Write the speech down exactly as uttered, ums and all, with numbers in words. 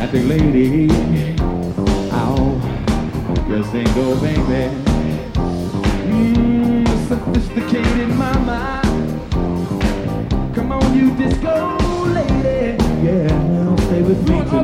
romantic lady. Ow, you're single, baby. Mmm, sophisticated mama. Come on, you disco lady. Yeah, stay with me tonight.